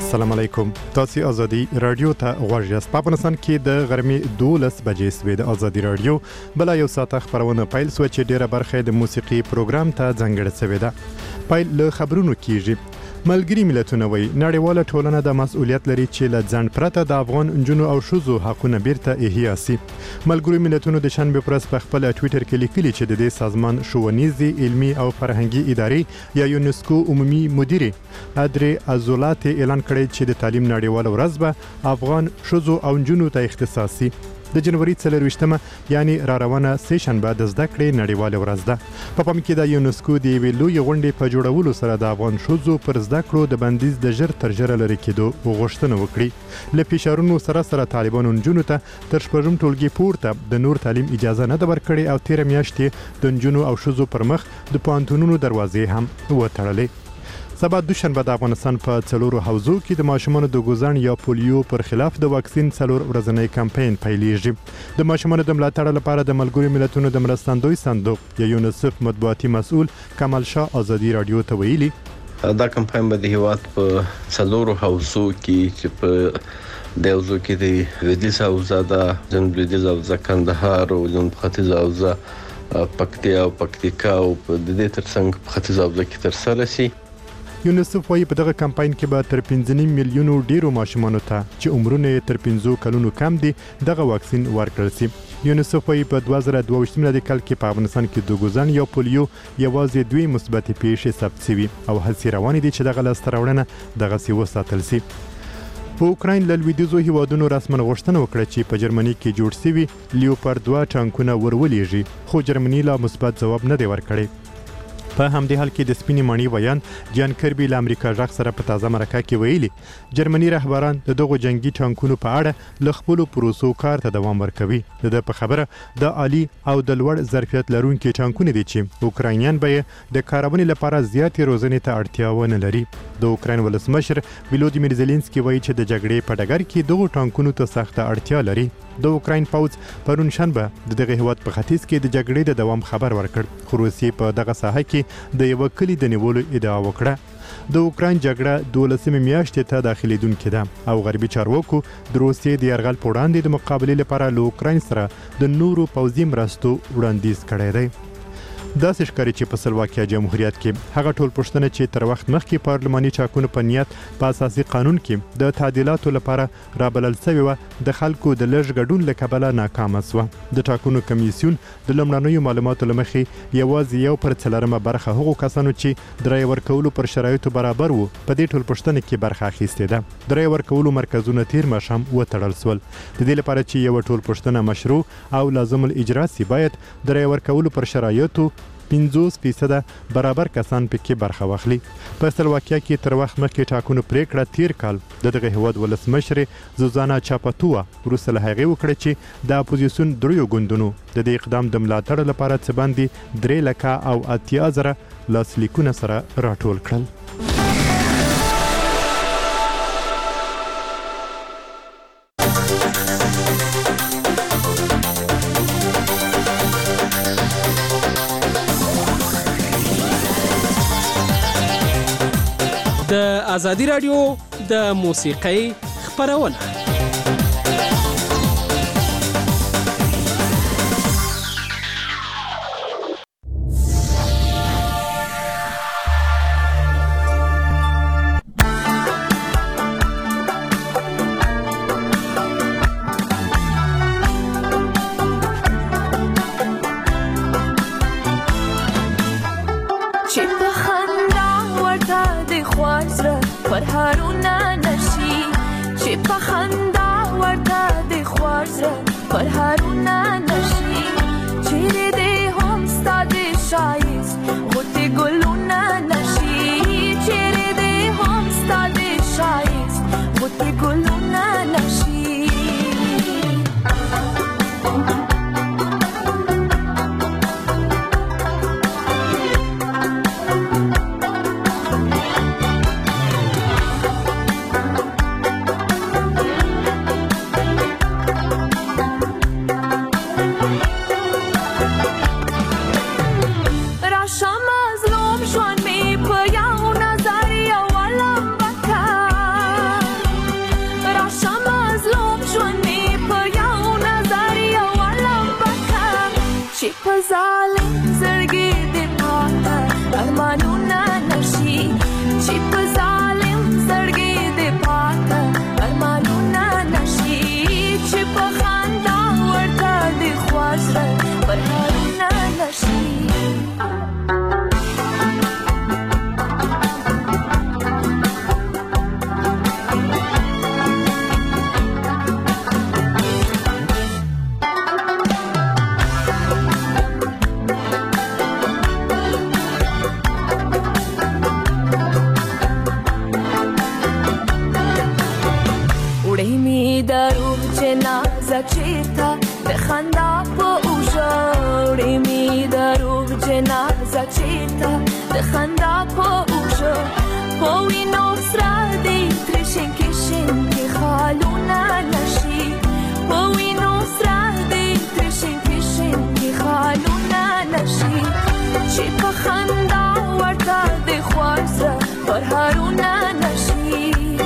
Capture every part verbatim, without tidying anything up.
السلام علیکم. تاسو ازادي رادیو ته غوږ یاست. په افغانستان کې د غرمې دولس بجې سوي د ازادي رادیو بل یو ساعت خبرونه پیل سو چې ډیره برخه د موسیقي پروګرام ته ځانګړې شوې ده. پیل له خبرونو کیږي. ملګری ملتونه وایي نړیواله ټولنه د مسؤلیت لري چې له ځنډ پرته د افغان نجونو او ښځو حقونه بیرته احیا سي. ملګری ملتونو د شنبه پر ورځ په خپل ټوئیټر کې لیکلي چې د دې سازمان ښوونیزي علمي او فرهنګي ادارې یا یونسکو عمومي مدیر ادري ازولات اعلان کړی چې د تعلیم نړیواله ورځ به افغان ښځو او نجونو ته اختصاصي د جنوري څلرویشتمه یعنی را روانه سه شنبه د زده کړې نړیواله ورځ ده. په پام کې د یونسکو د یوې لویې غونډې په جوړولو سره د افغان ښځو پر زده کړو د بندیز د ژر تر ژره لرې کېدو غوښتنه وکړي. له فشارونو سره سره طالبانو نجونو ته تر شپږم ټولګي پورته د نور تعلیم اجازه نه ده ورکړې او تیره میاشت د نجونو او ښځو پر مخ د پوهنتونونو دروازې هم وتړلې. سبا دوشنبه د افغانستان په څلورو حوزو کې د ماشومانو د ګوزن یا پولیو پر خلاف د واکسین څلور ورځنی کمپاین پیلېږي. د ماشومانو د ملاتړ لپاره د ملګرو ملتونو د مرستندوی صندوق یا یونیسف مطبوعاتي مسؤل کمال شاه ازادي رادیو ته ویلي دا کمپاین به د هیواد په څلورو حوزو کې چې په د حوزو کې د لویدیځ حوزه د جنوب لویدیځ حوزه کندهار او جنوب ختیځ حوزه پکتیا او پکتیکا او د دې ترڅنګ په ختیځ حوزه کې تر سره شي. یونیسف وايي په دغه کمپاین کې به تر پنځه میلیونو ډیرو ماشومانو ته چې عمرونه تر پنځه کلونو کم دي دغه واکسین ورکړل شي. یونیسف وايي په دوه زره دوه ویشت میلادي کال کې په افغانستان کې د ګوزن یا پولیو یوازې دوی مثبت پیښې ثبت شوي او هڅې روانې دي چې دغه لاسته راوړنه دغه سی وساتل شي. په اوکراین له لویدیځو هیوادونو رسمن غوښتنه وکړه چې په جرمني کې جوړ شوي لیوپارد دوه ټانکونه ورولېږي خو جرمني لا مثبت ځواب نه دی ورکړی. په همدې حال کې د سپینې ماڼۍ ویان جان کربي له امریکا ژغ سره په تازه مرکه کې ویلي جرمني رهبران د دغو جنگي ټانکونو په اړه له خپلو پروسو کار ته دوام ورکوي. د ده په خبره د عالي او د لوړ ظرفیت لرونکي ټانکونه دي چې اوکراینیان به د کارونې لپاره زیاتې روزنې ته اړتیا ونه لري. د اوکراین ولسمشر ولودیمیر زيلنسکي وایي چې د جګړې په ډګر کې دغو ټانکونو ته سخته اړتیا لري. د اوکراین پوځ پرون شنبه د دغه هیواد په ختیځ کې د جګړې د دوام خبر ورکړ خو روسیې په دغه ساحه کې د یو کلی د نیولو ادعا وکړه. د اوکراین جګړه دولسمې میاشتې ته داخليدونکې ده او غربي چارواکو د روسیې د یرغل په وړاندې د مقابلې لپاره له اوکراین سره د نورو پوځي مرستو وړاندیز کړی دی. داسې ښکاري چې په سلواکیا جمهوریت کې هغه ټول پوښتنه چې تر وخت مخکې پارلماني ټاکنو په نیت په اساسي قانون کې د تعدیلاتو لپاره رابلل شوې وه د خلکو د لږ ګډون له کبله ناکامه شوه. د ټاکنو کمیسیون د لومړنیو معلوماتو له مخې یوازې یو پر څلورمه برخه هغو کسانو چې د رایې ورکولو پر شرایطو برابر وو په دې ټول پوښتنه کې برخه اخیستې ده. د رایې ورکولو مرکزونه تیر ماښام وتړل شول. د دې لپاره چې یو ټول پوښتنه مشروع او لازم الاجرا سي باید د رایې ورکولو پر شرایطو پنځوس فیصده برابر کسان پکې برخه واخلي. په سلواکیا کې تر وخت مخکې ټاکنو پریکړه تیر کال د دغه هیواد ولسمشر زوزانا چاپاتووا وروسته له هغې وکړه چې د اپوزیسیون دریو ګوندونو د دې اقدام د ملاتړ لپاره څه باندې درې لکه او اتیا زره لاسلیکونه سره راټول کړل. د ازادي رادیو د موسیقۍ خپرونه چې په ظالم زړګي دې پاته ارمانونه نشي چې په ظالم زړګي دې پاته ارمانونه نشي چې په خندا ورته دې خوښه پرهارونه نشي چیتا د خندا په اوجه وړې می دروغ جنازه چیتا د خندا په اوجه په وینو سره دې ترشین کې شین کې خالونه نشي په وینو سره دې ترشین کې شین کې خالونه نشي چې په خندا ورته دې خوښه پرهارونه نشي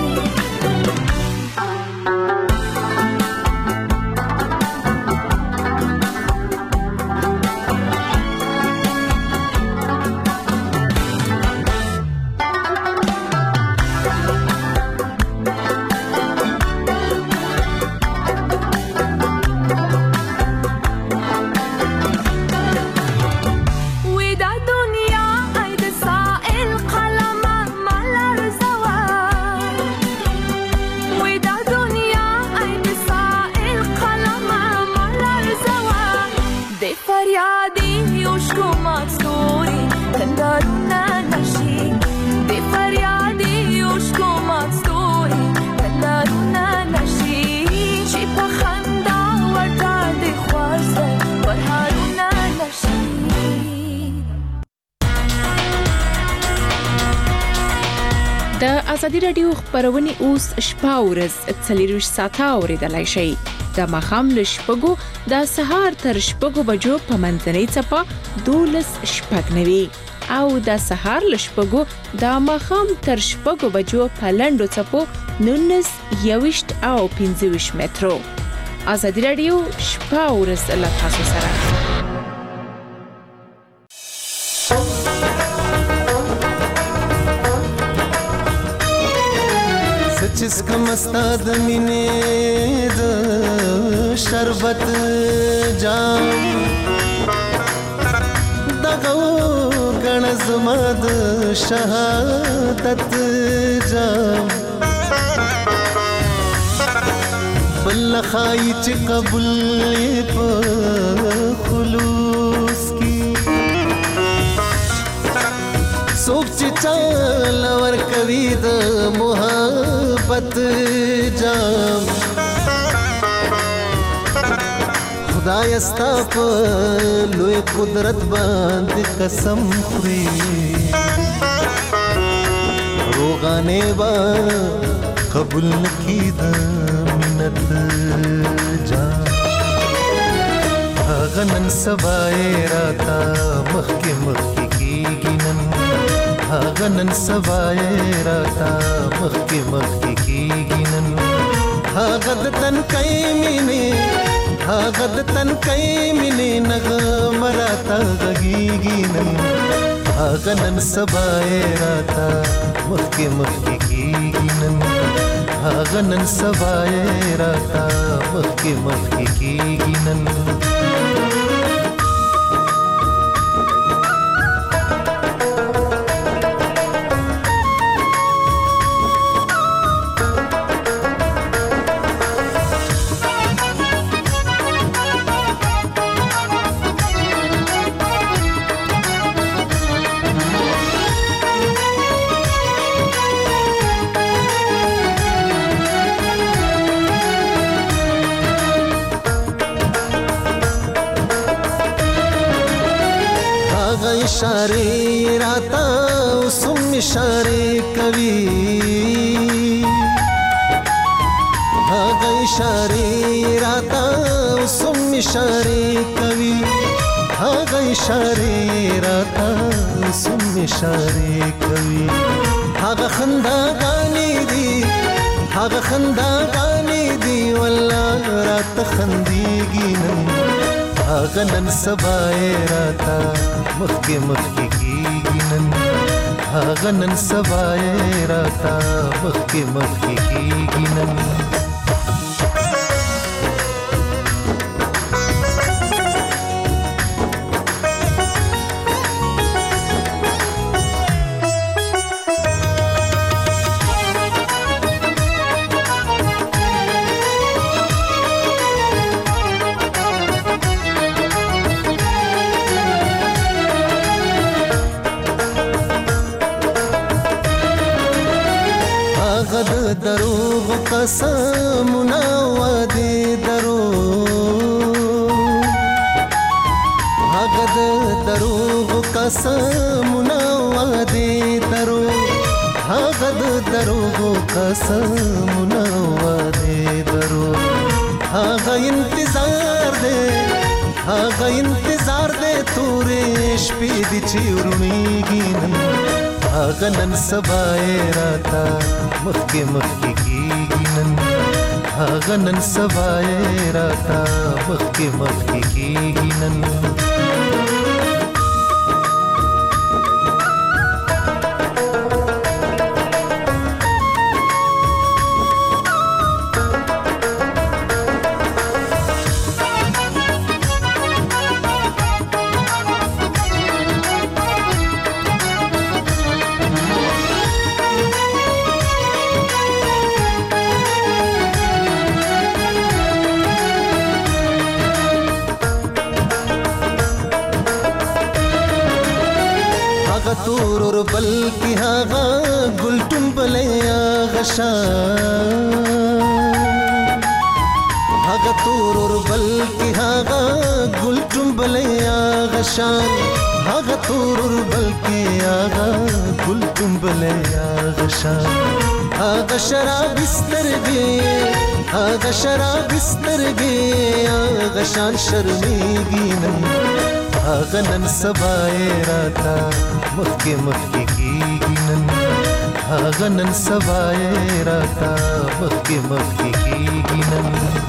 د ازادي رادیو خبرونه اوس شپه ورځ څلور ساعته اوریدلای شي د مخام له شپږو د سهار تر شپږو بجو په منځنۍ چپه دولس شپږ نوي او د سهار له شپږو د مخام تر شپږو بجو په لندو چپو نونس یوشت او پنځه مترو. ازادي رادیو شپه ورځ له تاسو سره. जिसका मस्ताद मिने द शरबत जाम दगो गणज मद शहादत जाम बल्ला खाई च कबूल प खुलूस की सोच चाल वर कवि द मोहब्बत जाम खुदाय स्ता प लोए कुदरत बांध कसम खुरी रोगाने बा कबूल की द मिन्नत जाम गनन सबाए राता मखके मखके की गिनन गनन सबाए राता मखके मखके की गिनन गद तन कई मिने गद तन कई मिने नग मराता गगी गिनन गनन सबाए राता मखके मखके की गिनन गनन सबाए राता मखके मखके की गिनन इशारे राता उसम इशारे कवि भाग इशारे राता उसम इशारे कवि भाग इशारे राता उसम इशारे कवि भाग खंदा गानी दी भाग खंदा गानी दी वल्ला रात खंदी गिनन هغه نن سبا یې راته مخکې مخکې کېږي نن هغه نن سبا یې راته مخکې مخکې کېږي نن دروغ قسمونه وعدې دروغ هغه د دروغ قسمونه وعدې دروغ هغه د دروغ قسمونه وعدې دروغ هغه انتظار دی هغه انتظار دی تورې شپې دي چې ورڼېږي نن هغه نن سبا یې راته مخکې مخکې کېږي نن هغه نن سبا یې راته مخکې مخکې کېږي نن تورور بلکی هاغا گلتون بلی آغا شان هاغا تورور بلکی هاغا گلتون بلی آغا شان هاغا تورور بلکی آغا گلتون بلی آغا شان هاغا شراب استرگی هاغا شراب استرگی آغا شان شرمیگی نن هغه نن سبا یې راته مخکې مخکې کېږي نن هغه نن سبا یې راته مخکې مخکې کېږي نن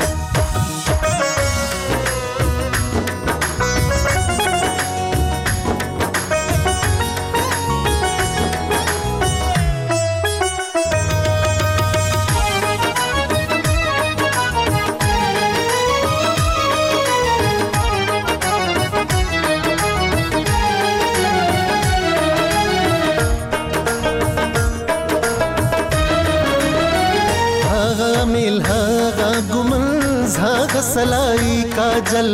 सलाई काजल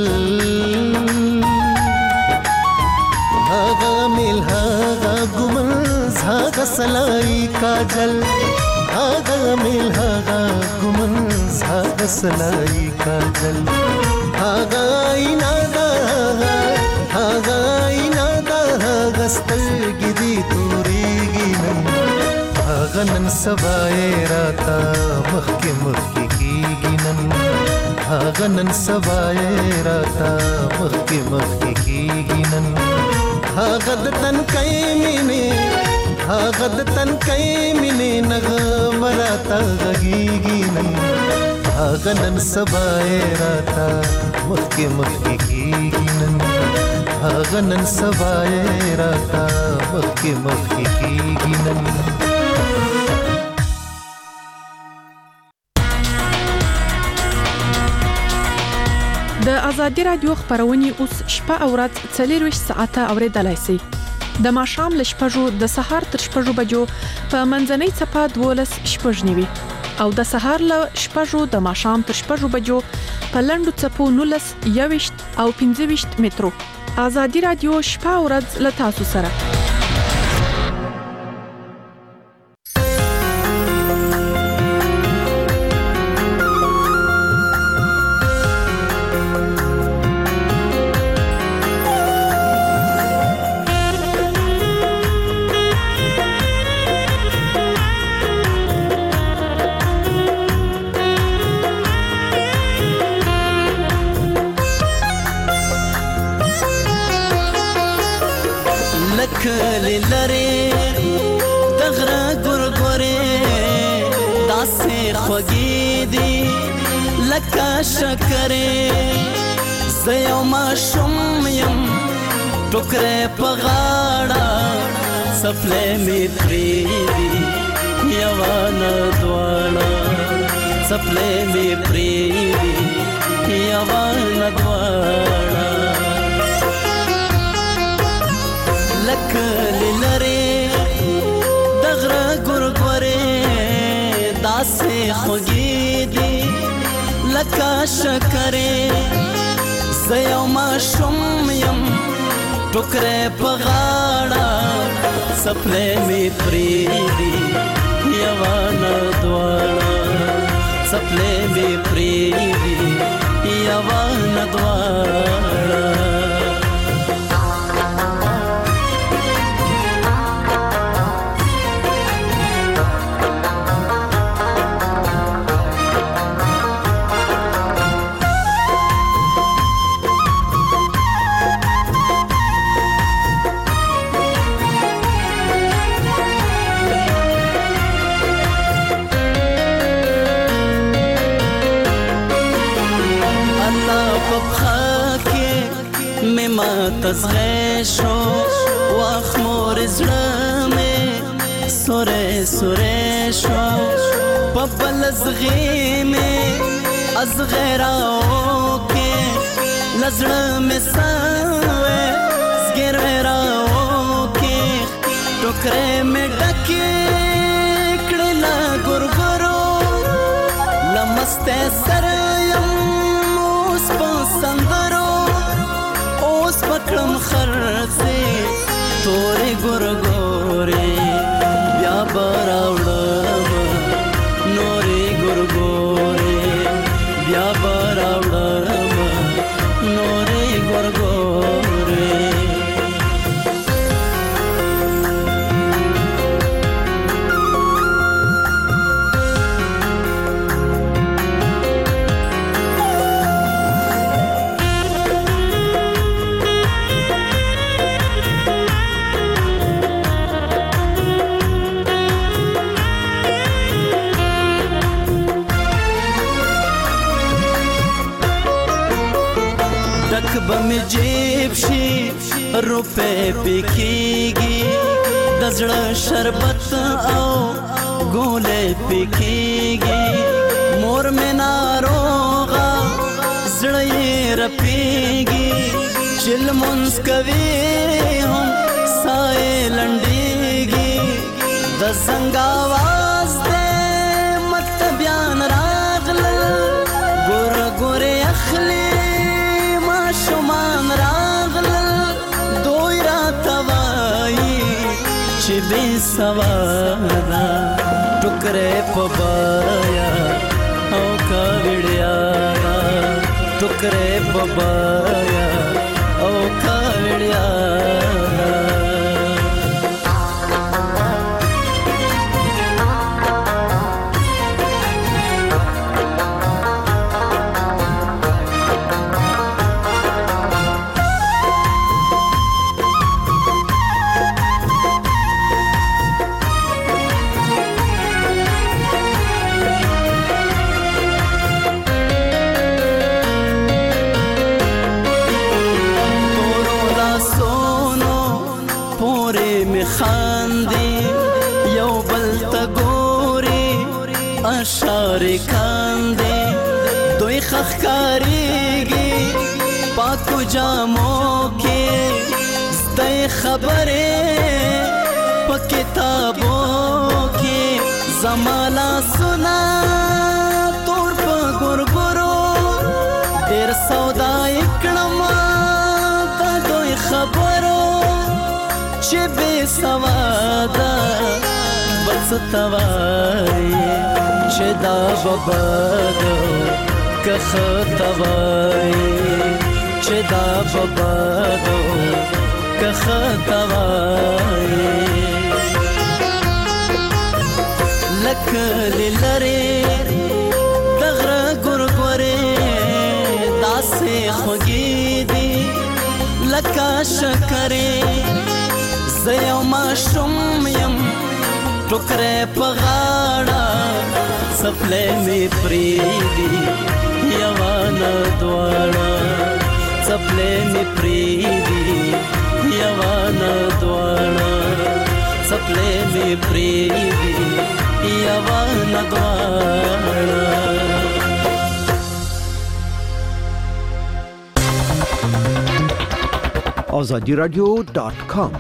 हागा मिल हागा गुमन हागा सलाई काजल हागा मिल हागा गुमन हागा सलाई काजल हागा इनादा हागा इनादा हागा स्तर्गिदी तूरीगी नन हागा नन सबाए राता मखके मखके कीगी नन هغه نن سبا یې راته مخکې مخکې کېږي نن هغه د تنکۍ مینې هغه د تنکۍ مینې نغمه راته غږېږي نن هغه نن سبا یې راته مخکې مخکې کېږي نن هغه نن سبا یې راته مخکې مخکې کېږي نن د ازادي رادیو خبرونه اوس شپه او ورځ څلورویشت ساعته اوریدلای شئ د ماښام ل شپږو د سهار تر شپږو بجو په منځنۍ صفه دولس شپږ نیوي او د سهار ل شپږو د ماښام تر شپږو بجو په لندو صفو نولس یويشت او پنځه ویشت مترو ازادي رادیو شپه او ورځ ل تاسو سره کلی لری دغره ګورګورې داسې خوږې دي لکه شکرې زه یو ماشوم یم ټوکرې په غاړه څپلۍ مې پرېږدي یوه نه دواړه څپلۍ مې پرېږدي یوه نه دواړه لکه لرې د غره ګورګورې داسې خوږې دي لکه شکرې زه یو ماشوم یم ټوکرې په غاړه څپلۍ مې پرېږدي یوه نه دواړه څپلۍ مې پرېږدي یوه نه دواړه تزغی شو واخ مور زړه مې سورې سورې شو په بل زغی مې ازغی راوکې لزړه مې سوې زګیروی راوکې ټوکرې مې ډکې کړې له ګورګورو له مستۍ سره یم اوس په سندرو پکړم خرڅې تورې ګورګورې بیا به راوړم نورې ګورګورې بیا به راوړم نورې ګورګورې بمی جیب شي روپے پکېږي د زړه شربت او ګولې پکېږي مور مې ناروغه زړه یې رپېږي چې لمونځ کوي هم ساه یې لنډېږي د زنګ اواز دی مطلبیان راغلل ګوره ګورې اخلي شمان راغلل دوی راته وایي چې بې سواده ټوکرې په بایا او کاوړیا ټوکرې په بایا او کاوړیا اشارې کاندې دوی خښکارېږي پاکو جامو کې زده خبرې په کتابو کې زما لاسونه تور په ګورګورو ډېر سودا یې کړم د دوی خبرو چې بې سواده بل څه ته وایي چې دا به بدو که ښه ته وایي چې دا به بدو که ښه ته وایي لکه لرې د غره ګورګورې داسې خوږې دي لکه شکرې زه یو ماشوم یم ټوکرې په غاړه څپلۍ مې پرېږدي یوه نه دواړه سپلې می پریدي یوانا دوانا سپلې می پریدي یوانا دوانا آزادی رادیو دات کام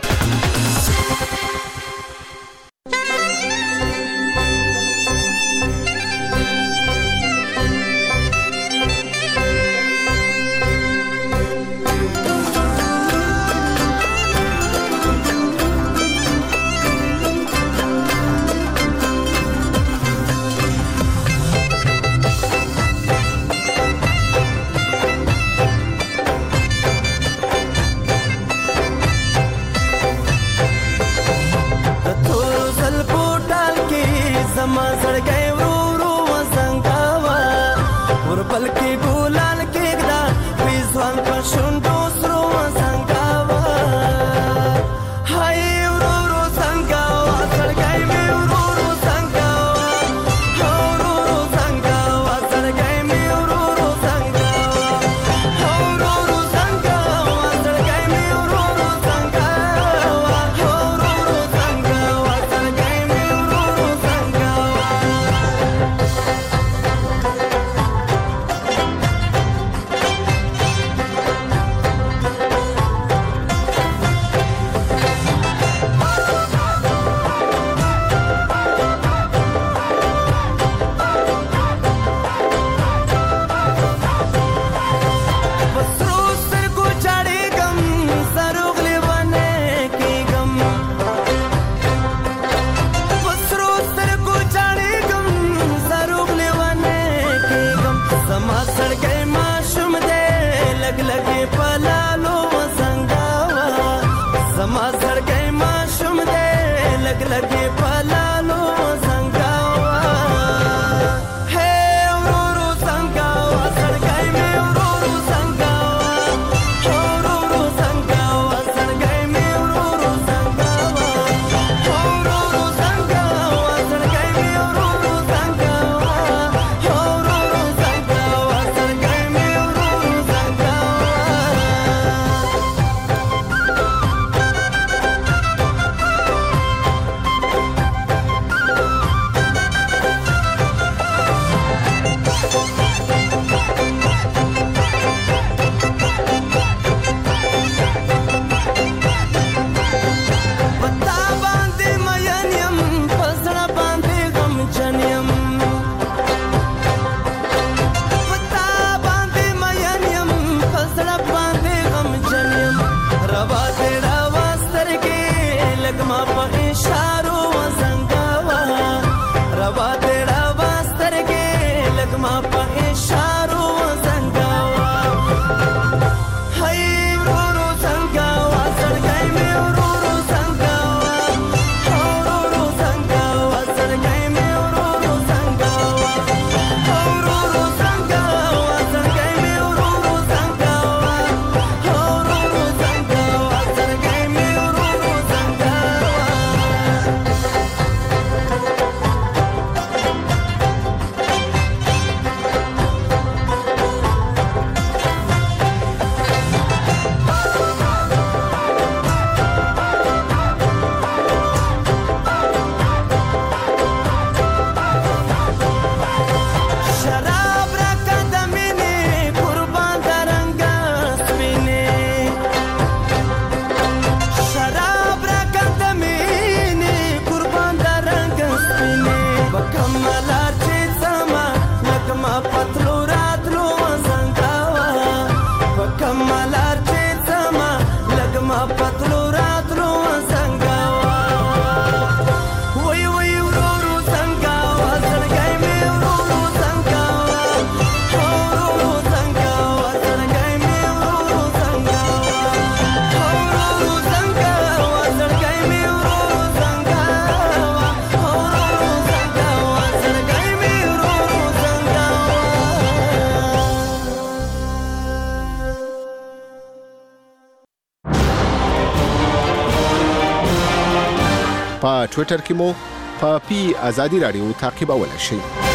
په ټوئیټر کې مو په پی آزادی رادیو تعقیبولای شئ.